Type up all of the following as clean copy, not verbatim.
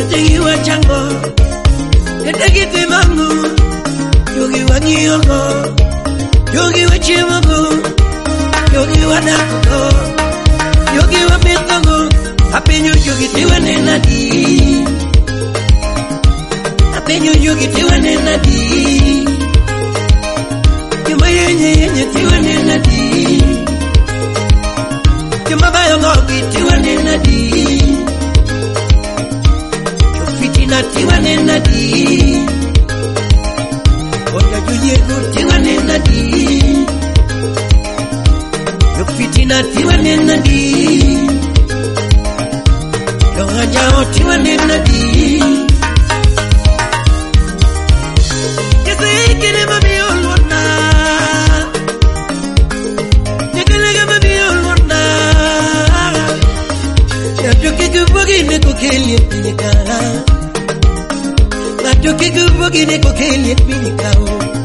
Tegiwa chango Ketegiti mangu Yogi wa nyongo Yogi wa chimago Yogi wa nakugo Yogi wa mitongo Apenyo yogi tiwa nenadi Apenyo yogi tiwa nenadi Yuma yenye tiwa nenadi Yuma bayo ngogi tiwa nenadi Fitina tiwa nenadi Oja juyego tiwa nenadi Fitina tiwa nenadi Yongajao tiwa nenadi Kese ikine mami olwona Nyekelega mami olwona Yajoke kubogi neko kelye pinikara Yajoke kubogi neko kelye pinikao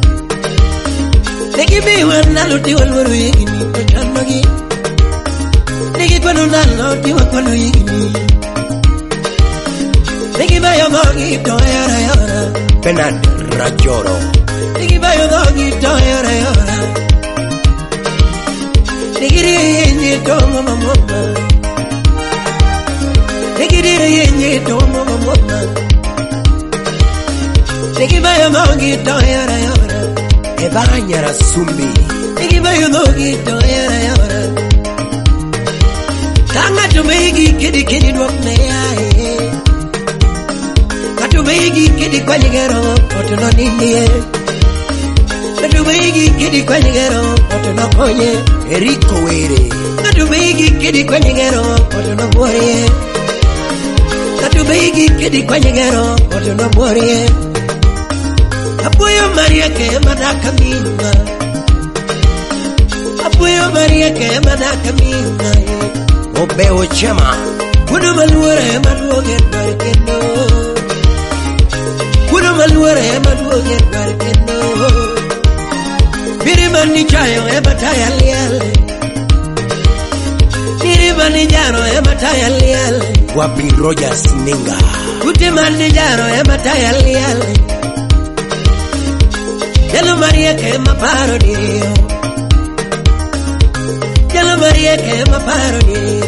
Neki biwa nalo tiwa lwuru yegini Pochanmagi Neki kwanu nalo tiwa kwanu yegini Neki bayo gogi toyara yara Bernard Rajoro Neki bayo gogi toyara yara Neki riyenye tomo mamoma Neki riyenye tomo mamoma Neki bayo gogi toyara yara Ebanya Rasumbi Neki bayo gogi toyara yara Tanga tumegi kidi dwak me ae Katubegi kidi kwa nyigero Otono nindie Katubegi kidi kwa nyigero Otono konye Eriko Were Katubegi kidi kwa nyigero Otono mworie Katubegi kidi kwa nyigero Otono mworie Apuyo Maria ke madaka minga Apuyo Maria ke madaka minga Obeo Chema Kudu maluore maduoge barkendo Kudu maluore maduoge barkendo Birimani chayo bataya liale Birimani jaro bataya liale Wapi Rogers Ninga Kutimani jaro bataya liale Yellow Maria ke maparo dio Yellow Maria ke maparo dio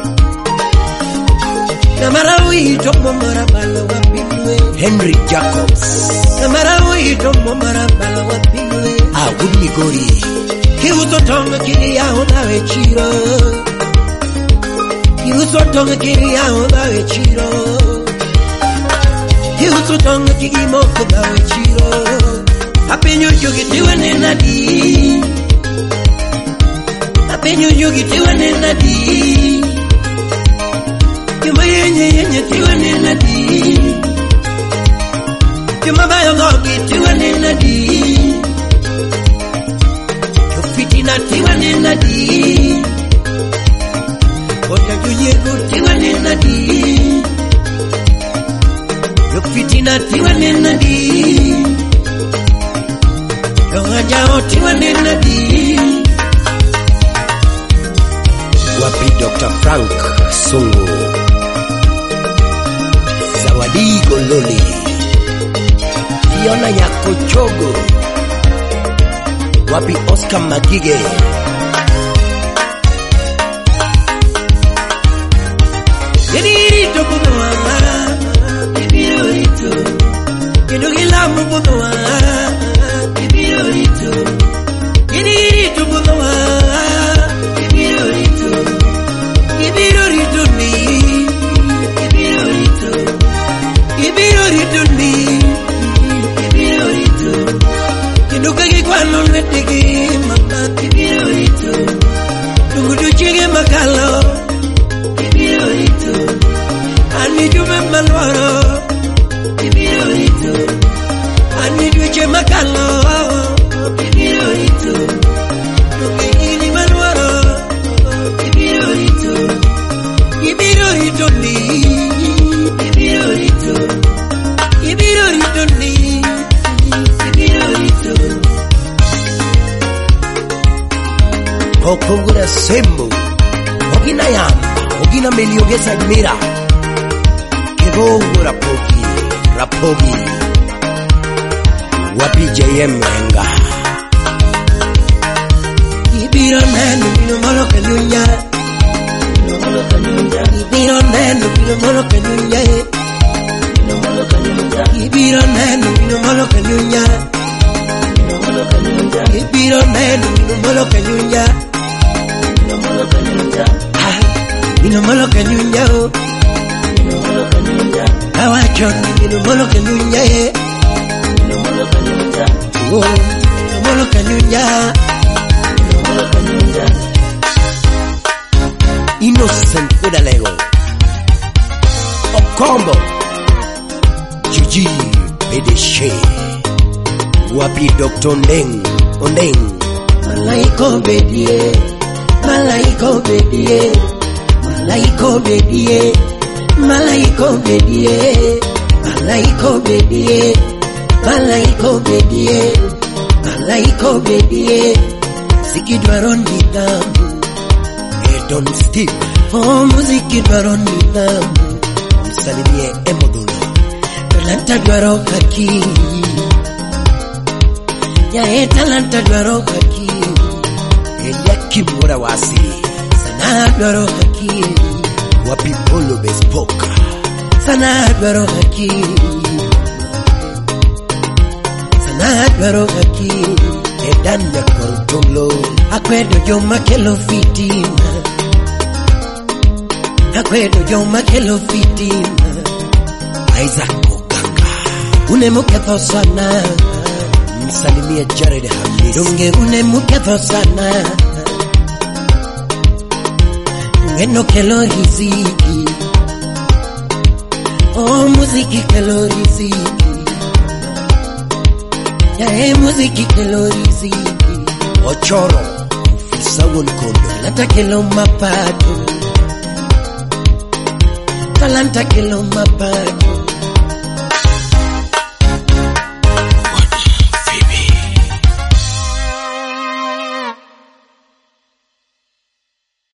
Namarawi tomo marabala wapinwe Henry Jacobs Namarawi tomo marabala wapinwe Agud Migori Kiuso tonga kiri yao nawe chiro Kiuso tonga kiri yao nawe chiro Kiuso tonga kiri moko nawe chiro Apenyo yogi tiwa nenadi Apenyo yogi tiwa nenadi Yuma yenye tiwa nenadi Yuma bayo gogi tiwa nenadi Yufitina tiwa nenadi Oja juyego tiwa nenadi Yufitina tiwa nenadi Yongajao tiwa nenadi Wapi Dr. Frank Sungu Zawadi Gololi Fiona Yako Chogo Wapi Oscar Magige Yenirito bunoa Ibirorito Yenugilamu bunoa Ibirorito Yenirito bunoa Ibirorito Ibirorito ni Ibirorito Ibirorito ni Ibirorito Yenukagi kwano netegi mama Ibirorito Tungudu chige makalo Ibirorito Anijume malwaro Ibirorito Anijuche makalo Ibirorito Tukigini malwaro Ibirorito Ibirorito ni Ibirorito Ibirorito ni Ibirorito Okogura Sembo Ogina Yamba Ogina Meliogesa Admira Kigongo Rapogi wapi JM Wenga Ibiro nenu bino molo kanyunya Ibiro nenu bino molo kanyunya Ibiro nenu bino molo kanyunya Ibiro nenu bino molo kanyunya Bino molo kanyunya Awachon bino molo kanyunya Oh molo kanyunya Innocent Udalego Okombo Gigi Bedeshe wapi Dr. Ondeng Malaiko bedie Malaiko bedie Malaiko bedie Malaiko bedie Malaiko bedie Malaiko bedie Malaiko bedie Sikidwaro nidhamu Don Steve Oh muziki dwaro nidhamu msalimie Emodono Talanta dwaro haki Ya talanta dwaro haki Eliakim Murawasi Sana dwaro haki wapi Polo Bespoka Sana dwaro haki Sana dwaro haki Edanya Kortomlo Akwedo joma kelo fitina Akwedo joma kelo fitina Isaac Okanga Unemuketho sana msalimie Jared Hamlis Dunge unemuketho sana Ngeno kelo riziki Oh muziki kelo riziki Ya muziki kelo riziki Ochoro Fisawon Kondo Talanta kelo mapato Talanta kelo mapato